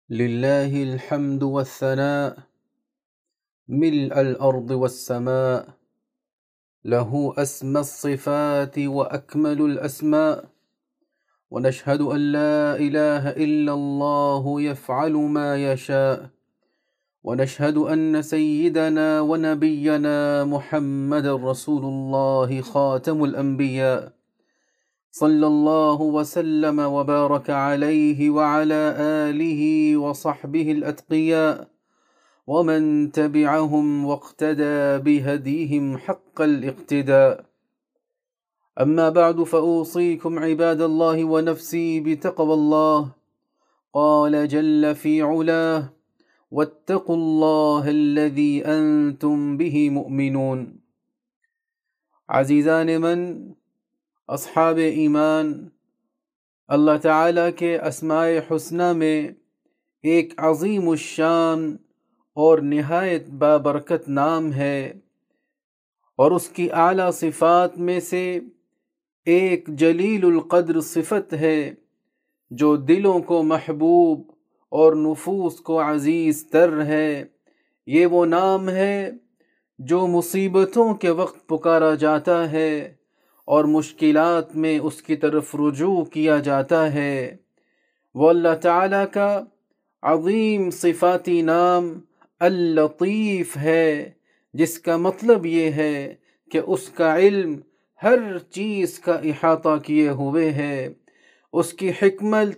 لله الحمد والثناء ملء الأرض والسماء، له أسمى الصفات وأكمل الأسماء، ونشهد أن لا إله إلا الله يفعل ما يشاء، ونشهد أن سيدنا ونبينا محمد رسول الله خاتم الأنبياء، صلى الله وسلم وبارك عليه وعلى آله وصحبه الأتقياء، ومن تبعهم واقتدى بهديهم حق الاقتداء. أما بعد، فأوصيكم عباد الله ونفسي بتقوى الله. قال جل في علاه: واتقوا الله الذي أنتم به مؤمنون. عزیزان من، اصحاب ایمان، اللہ تعالیٰ کے اسماء حسنہ میں ایک عظیم الشان اور نہایت بابرکت نام ہے، اور اس کی اعلیٰ صفات میں سے ایک جلیل القدر صفت ہے جو دلوں کو محبوب اور نفوس کو عزیز تر ہے۔ یہ وہ نام ہے جو مصیبتوں کے وقت پکارا جاتا ہے اور مشکلات میں اس کی طرف رجوع کیا جاتا ہے۔ وہ اللہ تعالیٰ کا عظیم صفاتی نام اللطیف ہے، جس کا مطلب یہ ہے کہ اس کا علم ہر چیز کا احاطہ کیے ہوئے ہے، اس کی حکمت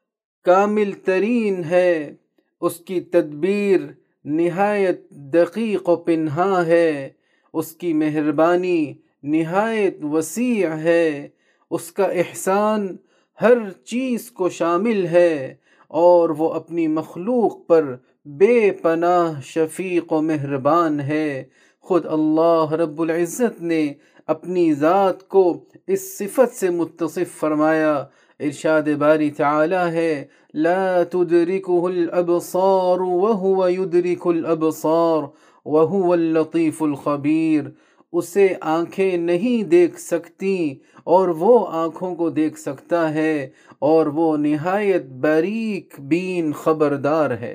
کامل ترین ہے، اس کی تدبیر نہایت دقیق و پنہاں ہے، اس کی مہربانی نہایت وسیع ہے، اس کا احسان ہر چیز کو شامل ہے، اور وہ اپنی مخلوق پر بے پناہ شفیق و مہربان ہے۔ خود اللہ رب العزت نے اپنی ذات کو اس صفت سے متصف فرمایا۔ ارشاد باری تعالی ہے: لا تدرکہ الابصار وہو یدرک الابصار وہو اللطیف الخبیر۔ اسے آنکھیں نہیں دیکھ سکتی اور وہ آنکھوں کو دیکھ سکتا ہے، اور وہ نہایت باریک بین خبردار ہے۔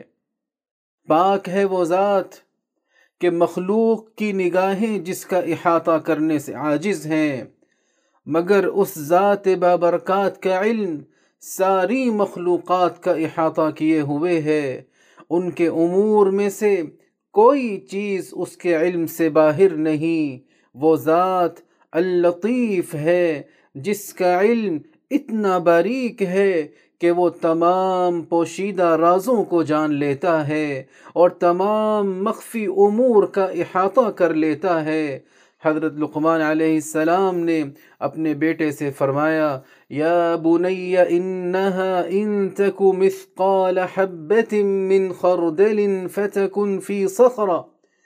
پاک ہے وہ ذات کہ مخلوق کی نگاہیں جس کا احاطہ کرنے سے عاجز ہیں، مگر اس ذات بابرکات کا علم ساری مخلوقات کا احاطہ کیے ہوئے ہے۔ ان کے امور میں سے کوئی چیز اس کے علم سے باہر نہیں۔ وہ ذات اللطیف ہے جس کا علم اتنا باریک ہے کہ وہ تمام پوشیدہ رازوں کو جان لیتا ہے اور تمام مخفی امور کا احاطہ کر لیتا ہے۔ حضرت لقمان علیہ السلام نے اپنے بیٹے سے فرمایا: یا بنی انہا ان تک مثقال حبۃ من خردل فتکن فی صخرہ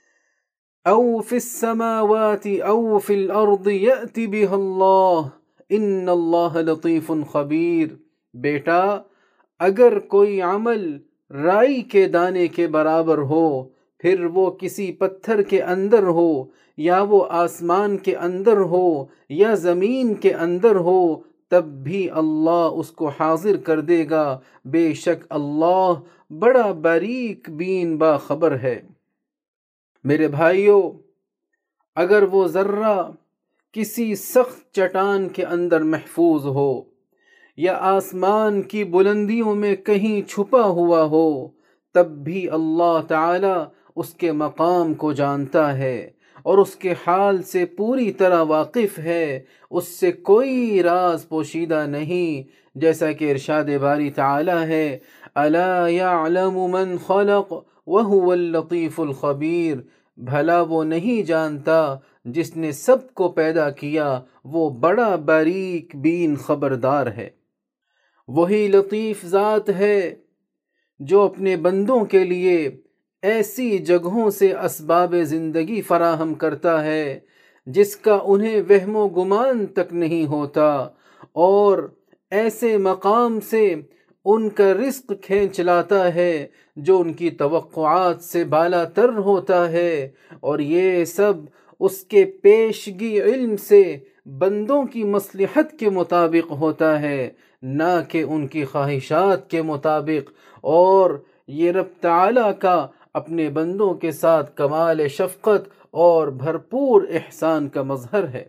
او فی السماوات او فی الارض یأت بها اللہ ان اللہ لطیف خبیر۔ بیٹا، اگر کوئی عمل رائی کے دانے کے برابر ہو، پھر وہ کسی پتھر کے اندر ہو، یا وہ آسمان کے اندر ہو یا زمین کے اندر ہو، تب بھی اللہ اس کو حاضر کر دے گا۔ بے شک اللہ بڑا باریک بین باخبر ہے۔ میرے بھائیو، اگر وہ ذرہ کسی سخت چٹان کے اندر محفوظ ہو یا آسمان کی بلندیوں میں کہیں چھپا ہوا ہو، تب بھی اللہ تعالی اس کے مقام کو جانتا ہے اور اس کے حال سے پوری طرح واقف ہے۔ اس سے کوئی راز پوشیدہ نہیں، جیسا کہ ارشاد باری تعالی ہے: الا یعلم من خلق وہو اللطیف الخبیر۔ بھلا وہ نہیں جانتا جس نے سب کو پیدا کیا، وہ بڑا باریک بین خبردار ہے۔ وہی لطیف ذات ہے جو اپنے بندوں کے لیے ایسی جگہوں سے اسباب زندگی فراہم کرتا ہے جس کا انہیں وہم و گمان تک نہیں ہوتا، اور ایسے مقام سے ان کا رزق کھینچ لاتا ہے جو ان کی توقعات سے بالا تر ہوتا ہے، اور یہ سب اس کے پیشگی علم سے بندوں کی مصلحت کے مطابق ہوتا ہے۔ نہ کہ ان کی خواہشات کے مطابق، اور یہ رب تعالیٰ کا اپنے بندوں کے ساتھ کمال شفقت اور بھرپور احسان کا مظہر ہے۔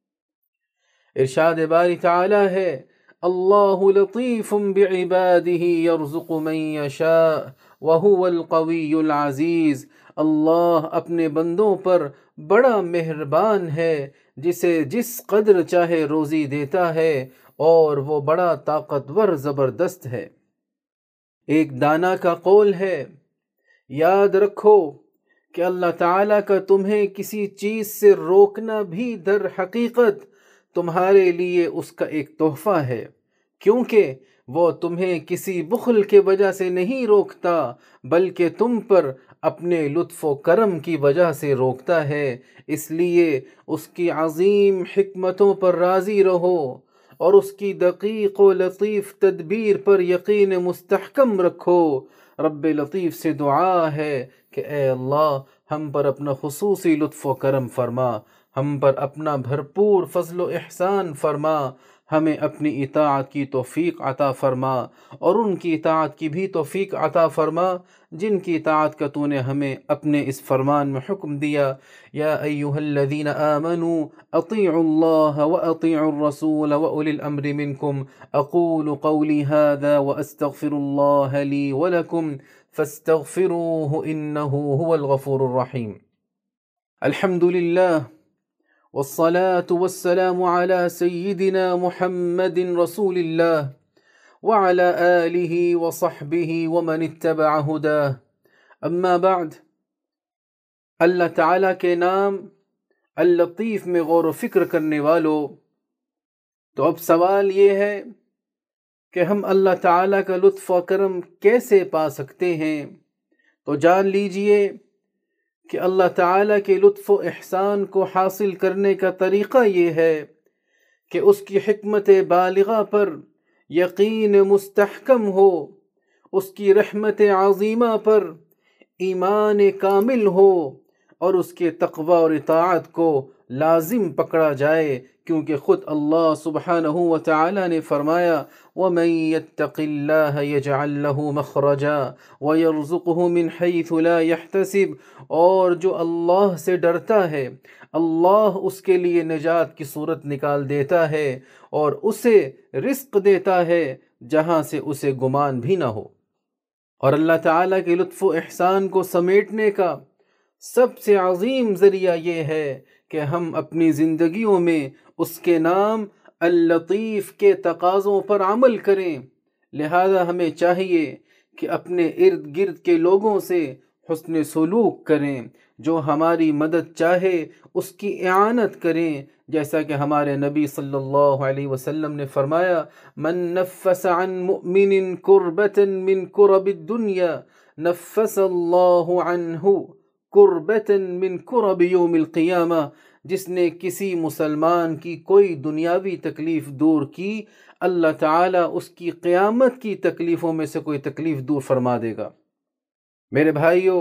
ارشاد باری تعالیٰ ہے، اللہ لطیف بعبادہ یرزق من یشاء وہو القوی العزیز۔ اللہ اپنے بندوں پر بڑا مہربان ہے، جسے جس قدر چاہے روزی دیتا ہے، اور وہ بڑا طاقتور زبردست ہے۔ ایک دانا کا قول ہے، یاد رکھو کہ اللہ تعالیٰ کا تمہیں کسی چیز سے روکنا بھی در حقیقت تمہارے لیے اس کا ایک تحفہ ہے، کیونکہ وہ تمہیں کسی بخل کے وجہ سے نہیں روکتا، بلکہ تم پر اپنے لطف و کرم کی وجہ سے روکتا ہے۔ اس لیے اس کی عظیم حکمتوں پر راضی رہو اور اس کی دقیق و لطیف تدبیر پر یقین مستحکم رکھو۔ رب لطیف سے دعا ہے کہ اے اللہ، ہم پر اپنا خصوصی لطف و کرم فرما، ہم پر اپنا بھرپور فضل و احسان فرما، ہمیں اپنی اطاعت کی توفیق عطا فرما، اور ان کی اطاعت کی بھی توفیق عطا فرما جن کی اطاعت کا تو نے ہمیں اپنے اس فرمان میں حکم دیا۔ یا ایہا الذین آمنوا اطیعوا اللہ واطیعوا الرسول واولی الامر منکم، اقول قولی هذا واستغفر اللہ لی ولکم فاستغفروه انه هو الغفور الرحیم۔ الحمد للہ والصلاة والسلام على سيدنا محمد رسول الله وعلى آله وصحبه ومن اتبع هداه، اما بعد۔ اللہ تعالیٰ کے نام اللطیف میں غور و فکر کرنے والو، تو اب سوال یہ ہے کہ ہم اللہ تعالیٰ کا لطف و کرم کیسے پا سکتے ہیں؟ تو جان لیجئے کہ اللہ تعالیٰ کے لطف و احسان کو حاصل کرنے کا طریقہ یہ ہے کہ اس کی حکمت بالغہ پر یقین مستحکم ہو، اس کی رحمت عظیمہ پر ایمان کامل ہو، اور اس کے تقوی اور اطاعت کو لازم پکڑا جائے، کیونکہ خود اللہ سبحانہ و تعالی نے فرمایا وَمَن يَتَّقِ اللَّهَ يَجْعَل لَّهُ مَخْرَجًا وَيَرْزُقْهُ مِنْ حَيْثُ لَا يَحْتَسِبُ، اور جو اللہ سے ڈرتا ہے اللہ اس کے لیے نجات کی صورت نکال دیتا ہے، اور اسے رزق دیتا ہے جہاں سے اسے گمان بھی نہ ہو۔ اور اللہ تعالیٰ کے لطف و احسان کو سمیٹنے کا سب سے عظیم ذریعہ یہ ہے کہ ہم اپنی زندگیوں میں اس کے نام اللطیف کے تقاضوں پر عمل کریں۔ لہذا ہمیں چاہیے کہ اپنے ارد گرد کے لوگوں سے حسن سلوک کریں، جو ہماری مدد چاہے اس کی اعانت کریں، جیسا کہ ہمارے نبی صلی اللہ علیہ وسلم نے فرمایا من نفس عن مؤمن کربۃ من کرب الدنیا نفس اللہ عنہ کربۃ من کرب یوم القیامہ، جس نے کسی مسلمان کی کوئی دنیاوی تکلیف دور کی، اللہ تعالیٰ اس کی قیامت کی تکلیفوں میں سے کوئی تکلیف دور فرما دے گا۔ میرے بھائیوں،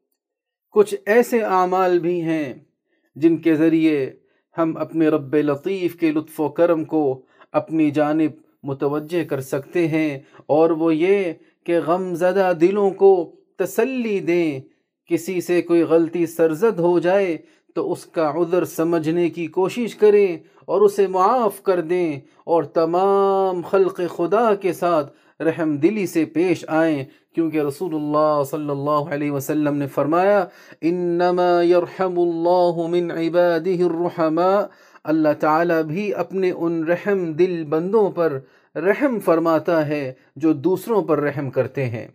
کچھ ایسے اعمال بھی ہیں جن کے ذریعے ہم اپنے رب لطیف کے لطف و کرم کو اپنی جانب متوجہ کر سکتے ہیں، اور وہ یہ کہ غم زدہ دلوں کو تسلی دیں۔ کسی سے کوئی غلطی سرزد ہو جائے تو اس کا عذر سمجھنے کی کوشش کریں اور اسے معاف کر دیں، اور تمام خلق خدا کے ساتھ رحم دلی سے پیش آئیں، کیونکہ رسول اللہ صلی اللہ علیہ وسلم نے فرمایا انما یرحم اللہ من عبادہ الرحماء، اللہ تعالیٰ بھی اپنے ان رحم دل بندوں پر رحم فرماتا ہے جو دوسروں پر رحم کرتے ہیں۔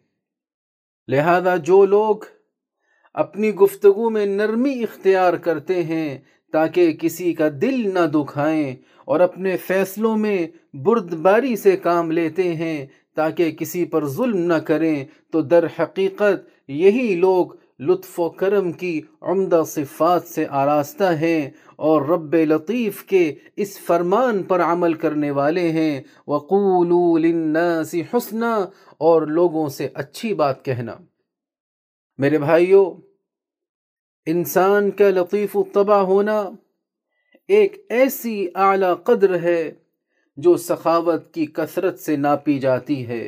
لہذا جو لوگ اپنی گفتگو میں نرمی اختیار کرتے ہیں تاکہ کسی کا دل نہ دکھائیں، اور اپنے فیصلوں میں بردباری سے کام لیتے ہیں تاکہ کسی پر ظلم نہ کریں، تو در حقیقت یہی لوگ لطف و کرم کی عمدہ صفات سے آراستہ ہیں، اور رب لطیف کے اس فرمان پر عمل کرنے والے ہیں وَقُولُوا لِلنَّاسِ حُسْنًا، اور لوگوں سے اچھی بات کہنا۔ میرے بھائیوں، انسان کا لطیف الطبع ہونا ایک ایسی اعلیٰ قدر ہے جو سخاوت کی کثرت سے ناپی جاتی ہے،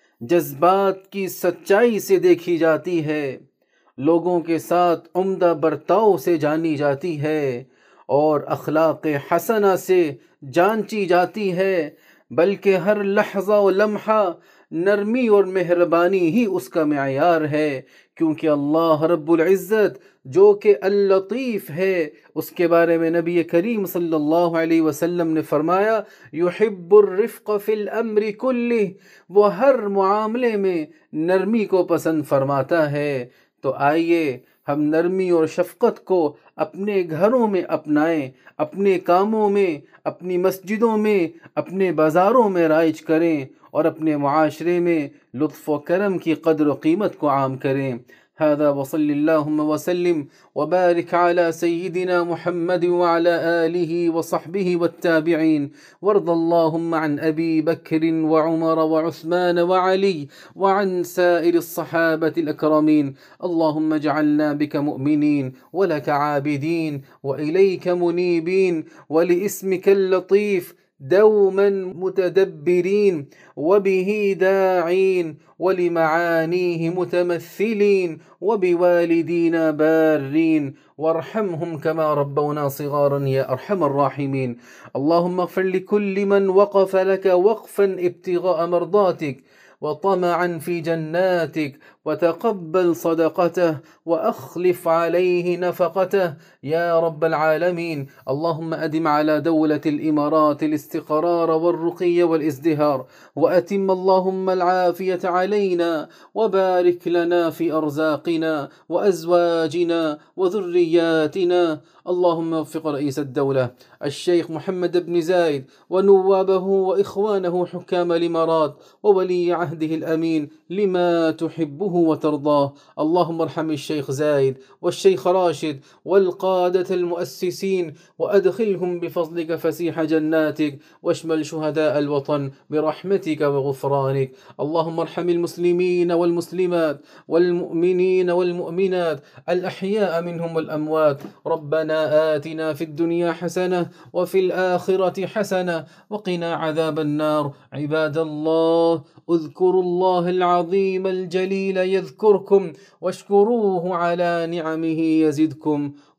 جذبات کی سچائی سے دیکھی جاتی ہے، لوگوں کے ساتھ عمدہ برتاؤ سے جانی جاتی ہے اور اخلاق حسنہ سے جانچی جاتی ہے، بلکہ ہر لحظہ و لمحہ نرمی اور مہربانی ہی اس کا معیار ہے، کیونکہ اللہ رب العزت جو کہ اللطیف ہے، اس کے بارے میں نبی کریم صلی اللہ علیہ وسلم نے فرمایا یحب الرفق فی الامر کلہ، وہ ہر معاملے میں نرمی کو پسند فرماتا ہے۔ تو آئیے ہم نرمی اور شفقت کو اپنے گھروں میں اپنائیں، اپنے کاموں میں، اپنی مسجدوں میں، اپنے بازاروں میں رائج کریں اور اپنے معاشرے میں لطف و کرم کی قدر و قیمت کو عام کریں۔ هذا وصل اللهم وسلم وبارك على سيدنا محمد وعلى آله وصحبه والتابعين، وارض اللهم عن أبي بكر وعمر وعثمان وعلي وعن سائر الصحابة الأكرمين. اللهم اجعلنا بك مؤمنين ولك عابدين وإليك منيبين ولاسمك اللطيف دوما متدبرين وبه داعين ولمعانيه متمثلين وبوالدينا بارين وارحمهم كما ربونا صغارا يا أرحم الراحمين. اللهم اغفر لكل من وقف لك وقفا ابتغاء مرضاتك وطمعا في جناتك، وتقبل صدقته وأخلف عليه نفقته يا رب العالمين. اللهم أدم على دولة الإمارات الاستقرار والرقي والازدهار، وأتم اللهم العافية علينا، وبارك لنا في أرزاقنا وأزواجنا وذرياتنا. اللهم وفق رئيس الدولة الشيخ محمد بن زايد ونوابه وإخوانه حكام الإمارات وولي عهده الأمين لما تحبه وترضاه. اللهم ارحم الشيخ زايد والشيخ راشد والقادة المؤسسين، وأدخلهم بفضلك فسيح جناتك، واشمل شهداء الوطن برحمتك وغفرانك. اللهم ارحم المسلمين والمسلمات والمؤمنين والمؤمنات الأحياء منهم والأموات. ربنا آتنا في الدنيا حسنة وفي الآخرة حسنة وقنا عذاب النار. عباد الله، اذكروا الله العظيم الجليل يذكركم، واشكروه على نعمه يزدكم،